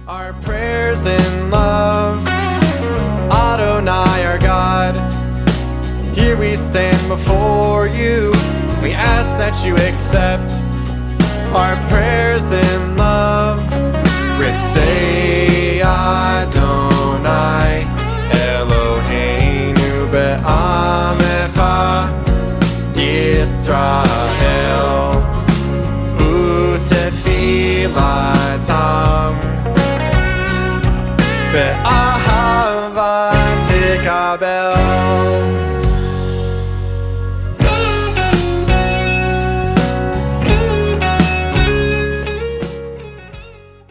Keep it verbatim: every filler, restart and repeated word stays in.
Our prayers in love, Adonai our God. Here we stand before you, we ask that you accept our prayers in love. Ritzei Adonai Eloheinu be'amecha Yisrael u'tefilatam be'ahava tikabel.